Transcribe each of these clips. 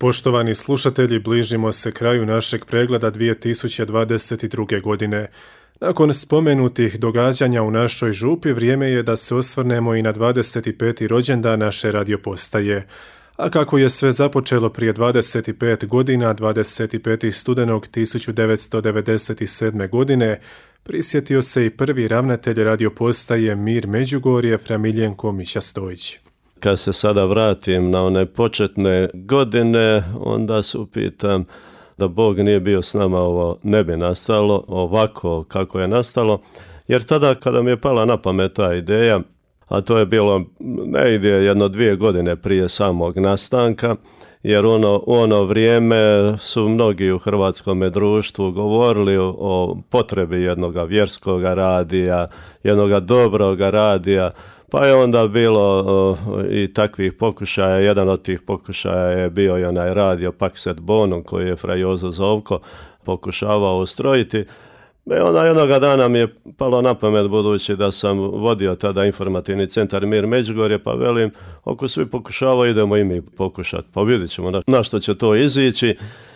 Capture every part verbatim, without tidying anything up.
Poštovani slušatelji, bližimo se kraju našeg pregleda dvije tisuće dvadeset druge. godine. Nakon spomenutih događanja u našoj župi, vrijeme je da se osvrnemo i na dvadeset peti rođendan naše radiopostaje. A kako je sve započelo prije dvadeset pet godina, dvadeset petog studenog tisuću devetsto devedeset sedme. godine, prisjetio se i prvi ravnatelj radiopostaje Mir Međugorje, Fra Miljenko Mića Stojić. Kad se sada vratim na one početne godine, onda se upitam da Bog nije bio s nama, ovo ne bi nastalo ovako kako je nastalo, jer tada kada mi je pala na pamet ta ideja, a to je bilo negdje jedno dvije godine prije samog nastanka, jer ono, u ono vrijeme su mnogi u hrvatskom društvu govorili o, o potrebi jednoga vjerskog radija, jednoga dobroga radija, pa je onda bilo o, i takvih pokušaja. Jedan od tih pokušaja je bio i onaj radio Pax et Bonum koji je fra Jozo Zovko pokušavao ustrojiti. I onda jednoga dana mi je palo na pamet, budući da sam vodio tada informativni centar Mir Međugorje, pa velim, ako svi pokušavaju, idemo i mi pokušati, pa vidjet ćemo na, na što će to izići.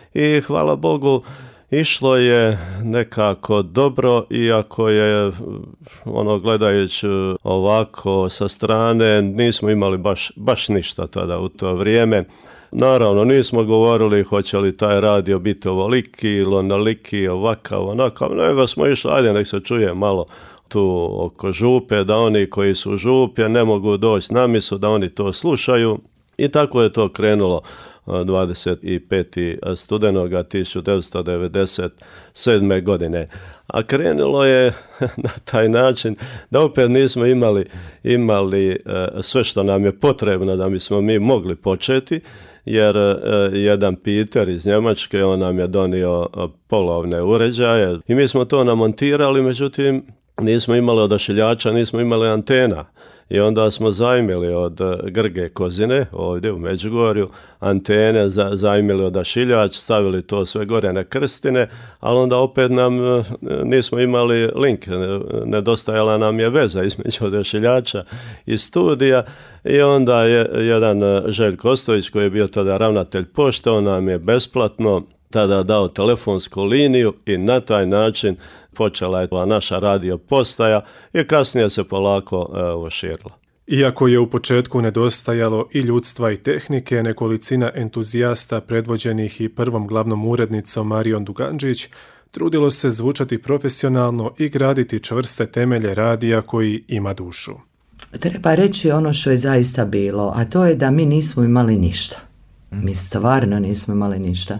I hvala Bogu, išlo je nekako dobro, iako je, ono, gledajući ovako sa strane, nismo imali baš, baš ništa tada u to vrijeme. Naravno, nismo govorili hoće li taj radio biti ovoliki ili onoliki, ovakav, onakav, nego smo išli, ajde nek se čuje malo tu oko župe, da oni koji su župe ne mogu doći na misu, da oni to slušaju. I tako je to krenulo dvadeset petog studenoga tisuću devetsto devedeset sedme. godine. A krenulo je na taj način da opet nismo imali, imali sve što nam je potrebno da bismo mi mogli početi, jer jedan Peter iz Njemačke, on nam je donio polovne uređaje i mi smo to namontirali, međutim nismo imali odašiljača, nismo imali antena. I onda smo zajmili od Grge Kozine, ovdje u Međugorju, antene, za, zajmili odašiljač, stavili to sve gore na krstine, ali onda opet nam nismo imali link, nedostajala nam je veza između odašiljača i studija. I onda je jedan Željko Ostojić, koji je bio tada ravnatelj pošte, on nam je besplatno tada dao telefonsku liniju i na taj način počela je naša radio postaja i kasnije se polako evo, širila. Iako je u početku nedostajalo i ljudstva i tehnike, nekolicina entuzijasta predvođenih i prvom glavnom urednicom Marijom Duganđić trudilo se zvučati profesionalno i graditi čvrste temelje radija koji ima dušu. Treba reći ono što je zaista bilo, a to je da mi nismo imali ništa. Mi stvarno nismo imali ništa.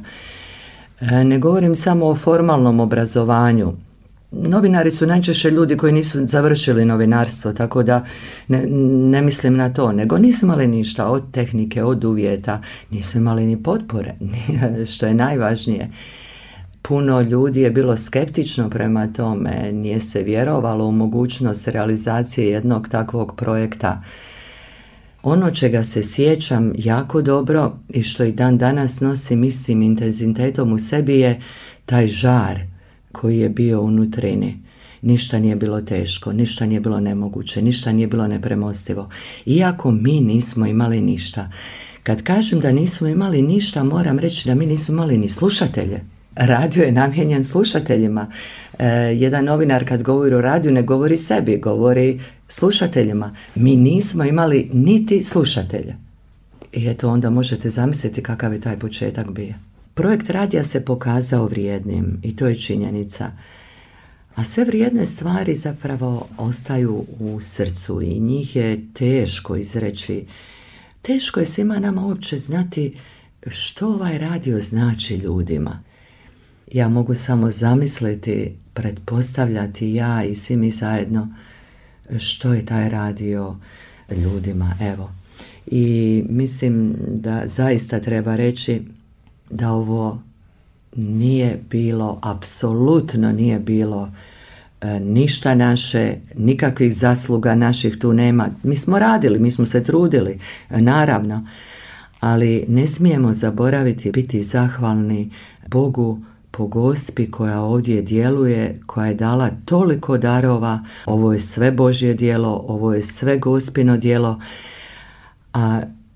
Ne govorim samo o formalnom obrazovanju. Novinari su najčešće ljudi koji nisu završili novinarstvo, tako da ne, ne mislim na to, nego nisu imali ništa od tehnike, od uvjeta, nisu imali ni potpore, što je najvažnije. Puno ljudi je bilo skeptično prema tome, nije se vjerovalo u mogućnost realizacije jednog takvog projekta. Ono čega se sjećam jako dobro i što i dan danas nosim istim intenzitetom u sebi je taj žar koji je bio unutrini. Ništa nije bilo teško, ništa nije bilo nemoguće, ništa nije bilo nepremostivo. Iako mi nismo imali ništa. Kad kažem da nismo imali ništa, moram reći da mi nismo imali ni slušatelje. Radio je namijenjen slušateljima. E, jedan novinar kad govori o radiju ne govori sebi, govori slušateljima. Mi nismo imali niti slušatelja. I eto onda možete zamisliti kakav je taj početak bio. Projekt radija se pokazao vrijednim i to je činjenica. A sve vrijedne stvari zapravo ostaju u srcu i njih je teško izreći. Teško je svima nama uopće znati što ovaj radio znači ljudima. Ja mogu samo zamisliti, pretpostavljati ja i svi mi zajedno što je taj radio ljudima, evo. I mislim da zaista treba reći da ovo nije bilo, apsolutno nije bilo e, ništa naše, nikakvih zasluga naših tu nema. Mi smo radili, mi smo se trudili, e, naravno, ali ne smijemo zaboraviti biti zahvalni Bogu po Gospi koja ovdje djeluje, koja je dala toliko darova. Ovo je sve Božje djelo, ovo je sve Gospino djelo, a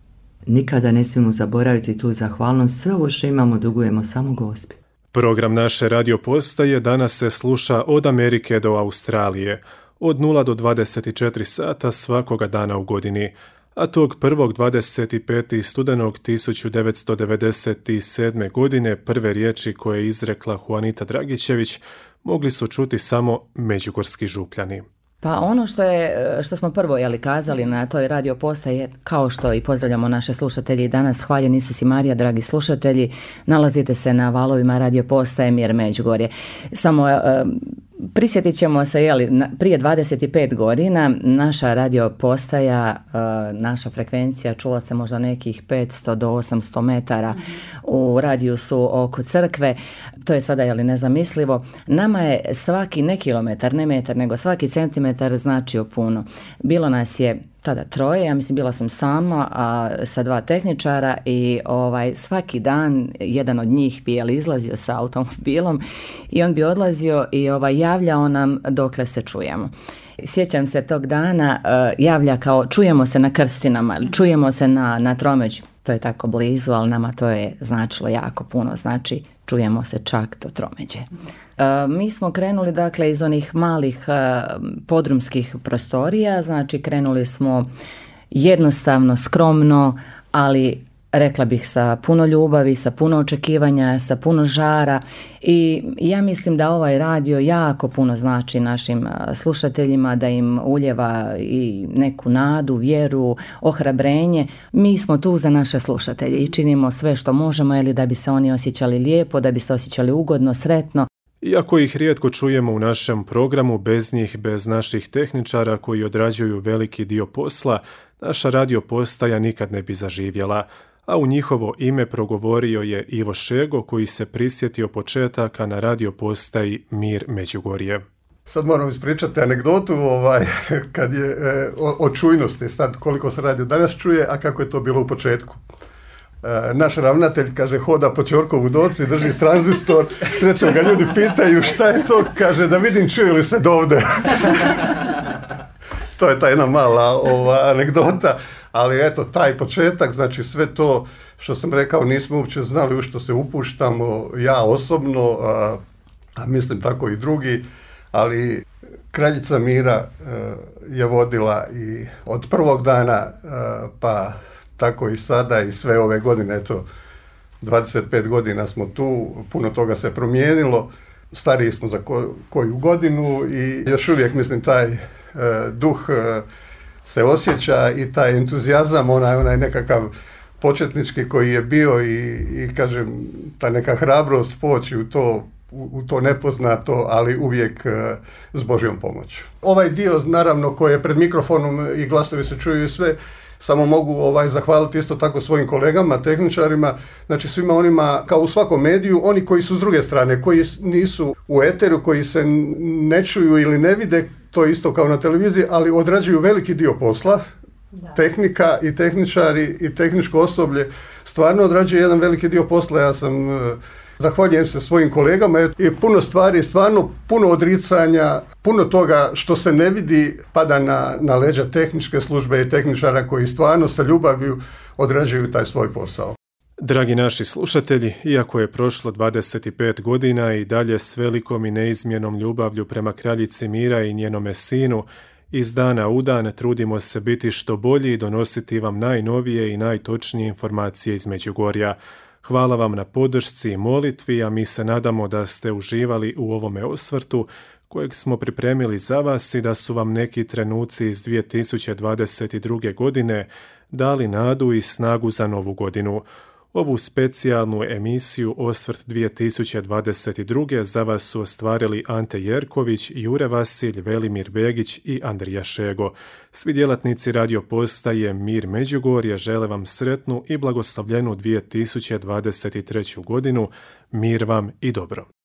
Nikada ne smijemo zaboraviti tu zahvalnost. Sve ovo što imamo dugujemo samo Gospi. Program naše radio postaje danas se sluša od Amerike do Australije, od nula do dvadeset četiri sata svakoga dana u godini, a tog prvog dvadeset petog studenog tisuću devetsto devedeset sedme. godine prve riječi koje je izrekla Juanita Dragićević mogli su čuti samo međugorski župljani. Pa ono što je, što smo prvo jeli kazali na toj radio postaji, kao što i pozdravljamo naše slušatelji danas, hvaljen Isus i Marija, dragi slušatelji, nalazite se na valovima radio postaje Mir Međugorje. Samo e, prisjetit ćemo se, jeli, prije dvadeset pet godina naša radio postaja, e, naša frekvencija čula se možda nekih petsto do osamsto metara mm. u radijusu oko crkve. To je sada jeli nezamislivo. Nama je svaki ne kilometar, ne metar, nego svaki centimetar značio puno. Bilo nas je tada troje, ja mislim bila sam sama a, sa dva tehničara i ovaj, svaki dan jedan od njih bi jeli, izlazio sa automobilom i on bi odlazio i ovaj, javljao nam dokle se čujemo. Sjećam se tog dana, uh, javlja kao čujemo se na Krstinama, čujemo se na, na Tromeđu. To je tako blizu, ali nama to je značilo jako puno, znači čujemo se čak do Tromeđe. Uh, mi smo krenuli dakle iz onih malih uh, podrumskih prostorija, znači krenuli smo jednostavno, skromno, ali rekla bih sa puno ljubavi, sa puno očekivanja, sa puno žara i ja mislim da ovaj radio jako puno znači našim slušateljima, da im uljeva i neku nadu, vjeru, ohrabrenje. Mi smo tu za naše slušatelje i činimo sve što možemo ili da bi se oni osjećali lijepo, da bi se osjećali ugodno, sretno. Iako ih rijetko čujemo u našem programu, bez njih, bez naših tehničara koji odrađuju veliki dio posla, naša radio postaja nikad ne bi zaživjela. A u njihovo ime progovorio je Ivo Šego koji se prisjetio početaka na radio postaji Mir Međugorje. Sad moram ispričati anegdotu ovaj, kad je, e, o, o čujnosti, sad koliko se radio danas čuje, a kako je to bilo u početku. E, naš ravnatelj, kaže, hoda po Ćorkovu doci, drži tranzistor, srećom ga ljudi pitaju šta je to, kaže da vidim čuju li se dovde. To je ta jedna mala ova, anegdota. Ali eto, taj početak, znači sve to što sam rekao, nismo uopće znali u što se upuštamo, ja osobno, a, a mislim tako i drugi, ali Kraljica Mira a, je vodila i od prvog dana, a, pa tako i sada i sve ove godine, eto, dvadeset pet godina smo tu, puno toga se promijenilo, stariji smo za ko, koju godinu i još uvijek, mislim, taj a, duh a, se osjeća i taj entuzijazam, onaj, onaj nekakav početnički koji je bio i, i kažem, ta neka hrabrost poći u to, u, u to nepoznato, ali uvijek uh, s Božjom pomoću. Ovaj dio, naravno, koji je pred mikrofonom i glasovi se čuju i sve, samo mogu ovaj, zahvaliti isto tako svojim kolegama, tehničarima, znači svima onima, kao u svakom mediju, oni koji su s druge strane, koji nisu u eteru, koji se ne čuju ili ne vide, to je isto kao na televiziji, ali odrađuju veliki dio posla. Da. Tehnika i tehničari i tehničko osoblje stvarno odrađuje jedan veliki dio posla. Ja sam uh, zahvaljujem se svojim kolegama i puno stvari, stvarno puno odricanja, puno toga što se ne vidi pada na, na leđa tehničke službe i tehničara koji stvarno sa ljubavlju odrađuju taj svoj posao. Dragi naši slušatelji, iako je prošlo dvadeset pet godina i dalje s velikom i neizmjenom ljubavlju prema Kraljici Mira i njenome sinu, iz dana u dan trudimo se biti što bolji i donositi vam najnovije i najtočnije informacije iz Međugorja. Hvala vam na podršci i molitvi, a mi se nadamo da ste uživali u ovome osvrtu kojeg smo pripremili za vas i da su vam neki trenuci iz dvije tisuće dvadeset druge. godine dali nadu i snagu za novu godinu. Ovu specijalnu emisiju Osvrt dvije tisuće dvadeset druge. za vas su ostvarili Ante Jerković, Jure Vasilj, Velimir Begić i Andrija Šego. Svi djelatnici radio postaje Mir Međugorje žele vam sretnu i blagoslovljenu dvije tisuće dvadeset treću. godinu. Mir vam i dobro.